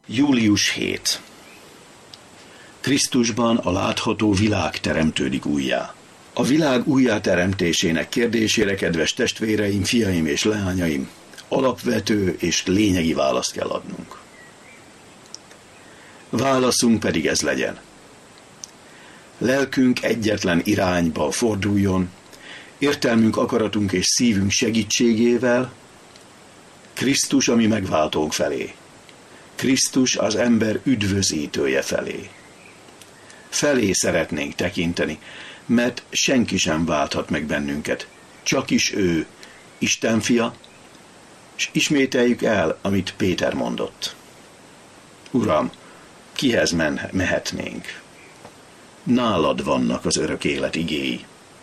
Július 7. Krisztusban a látható világ teremtődik újjá. A világ újjáteremtésének kérdésére, kedves testvéreim, fiaim és leányaim, alapvető és lényegi választ kell adnunk. Válaszunk pedig ez legyen. Lelkünk egyetlen irányba forduljon, értelmünk, akaratunk és szívünk segítségével Krisztus, a mi megváltónk felé. Krisztus az ember üdvözítője felé. Felé szeretnénk tekinteni, mert senki sem válthat meg bennünket. Csak is ő, Isten fia, és ismételjük el, amit Péter mondott. Uram, kihez mehetnénk? Nálad vannak az örök élet igéi.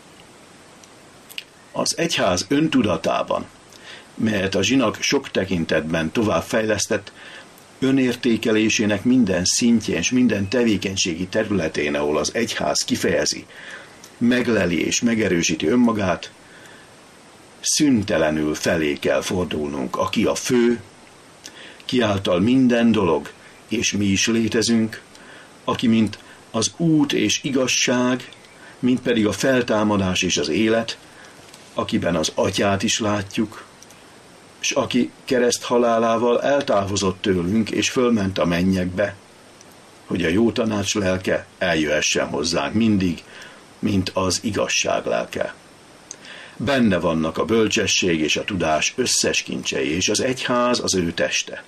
Az egyház öntudatában, melyet a zsinak sok tekintetben továbbfejlesztett, önértékelésének minden szintjén és minden tevékenységi területén, ahol az egyház kifejezi, megleli és megerősíti önmagát, szüntelenül felé kell fordulnunk, aki a fő, ki által minden dolog, és mi is létezünk, aki mint az út és igazság, mint pedig a feltámadás és az élet, akiben az Atyát is látjuk, és aki kereszt halálával eltávozott tőlünk, és fölment a mennyekbe, hogy a jó tanács lelke eljöhessen hozzánk mindig, mint az igazság lelke. Benne vannak a bölcsesség és a tudás összes kincsei, és az egyház az ő teste.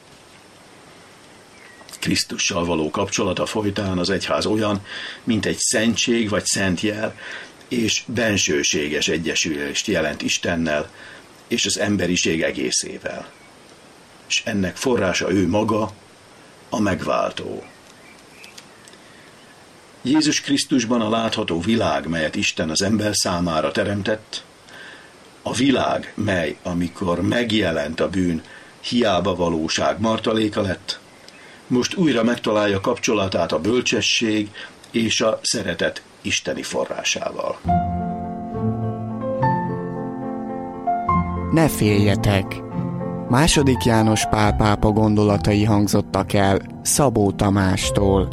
Krisztussal való kapcsolata folytán az egyház olyan, mint egy szentség vagy szentjel, és bensőséges egyesülést jelent Istennel és az emberiség egészével. És ennek forrása ő maga, a megváltó. Jézus Krisztusban a látható világ, melyet Isten az ember számára teremtett, a világ, mely, amikor megjelent a bűn, hiába valóság martaléka lett, most újra megtalálja kapcsolatát a bölcsesség és a szeretet isteni forrásával. Ne féljetek! II. János Pál pápa gondolatai hangzottak el Szabó Tamástól.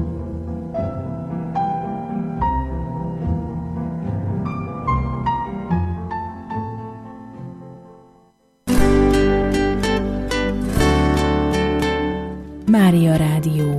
Mária Rádió.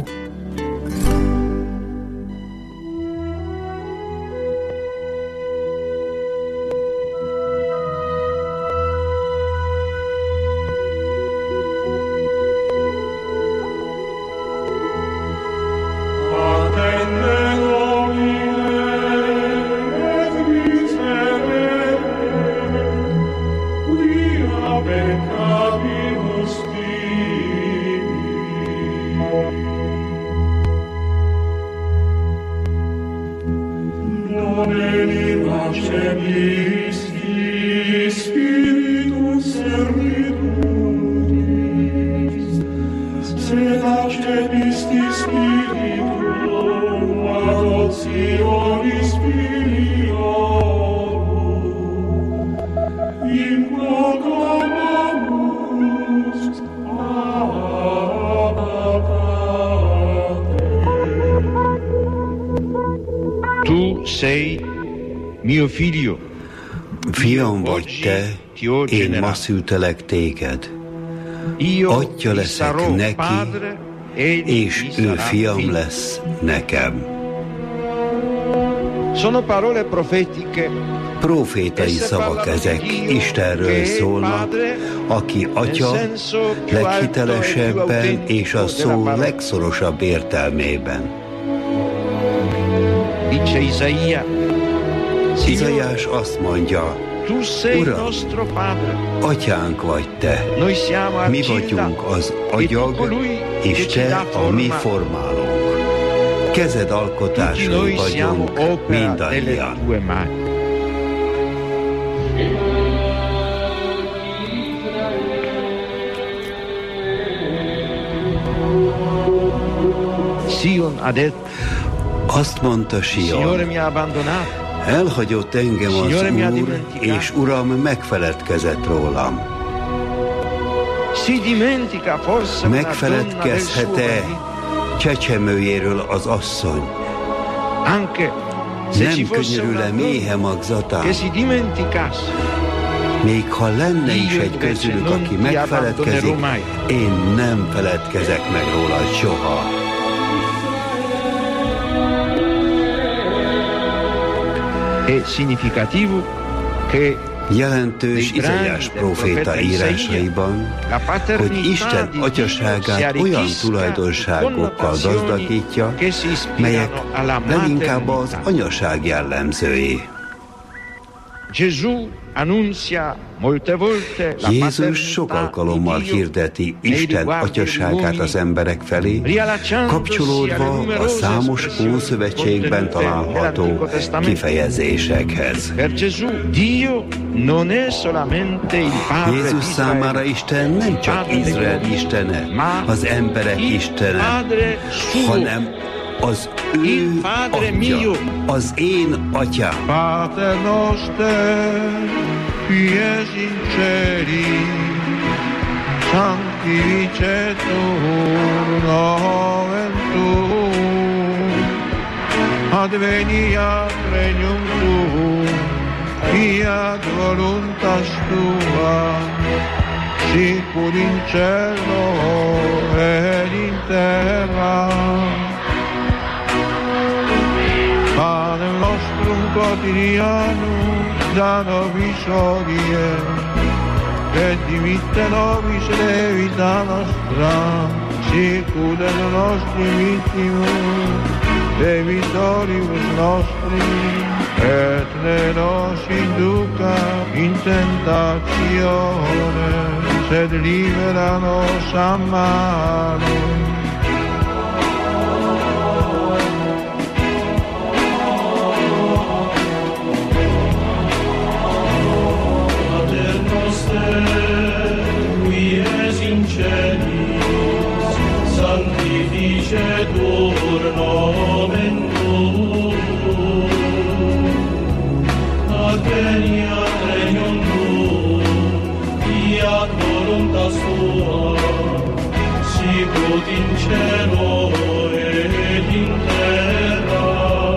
Fiam vagy te, én ma szültelek téged. Atya leszek neki, és ő fiam lesz nekem. Profétai szavak ezek, Istenről szólnak, aki Atya leghitelesebben és a szó legszorosabb értelmében. Izaiás azt mondja, Uram, Atyánk vagy te, mi vagyunk az agyag, és te a mi formálónk. Kezed alkotásai vagyunk mindannyian. Azt mondta Sion, elhagyott engem az Úr, és Uram megfeledkezett rólam. Megfeledkezhet-e csecsemőjéről az asszony? Nem könyörül-e méhe magzatán? Még ha lenne is egy közülük, aki megfeledkezik, én nem feledkezek meg róla soha. Jelentős Izaiás próféta írásaiban, hogy Isten atyaságát olyan tulajdonságokkal gazdagítja, melyek leginkább az anyaság jellemzői. Jézus sok alkalommal hirdeti Isten atyaságát az emberek felé, kapcsolódva a számos Ószövetségben található kifejezésekhez. Jézus számára Isten nem csak Izrael istene, az emberek istene, hanem az ő atya, az én atyám. Pater noster, qui es in celi, sanctificetur nomen tuum, adveniat regnum tuum, fiat voluntas tua, sicur in cielo et in terra. Panem nostrum quotidianum da nobis hodie, et dimitte nobis debita nostra, sicut et nostri vittimus debitoribus nostri, et ne nos induca in tentatione, sed libera nos a malo. Qui es in celis, sanctificetur nomen tuum, adveniat regnum tuum, fiat voluntas tua, sicut in cielo et in terra.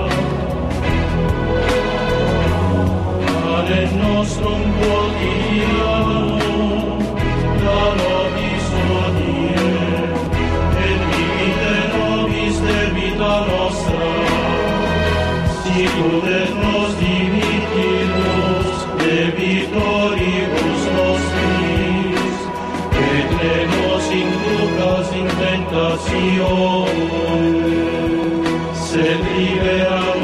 Panem nostrum quotidianum da nobis hodie, et dimitte nobis debita nostra, sicut et nos dimittimus debitoribus nostris, et ne nos inducas in tentatione, sed libera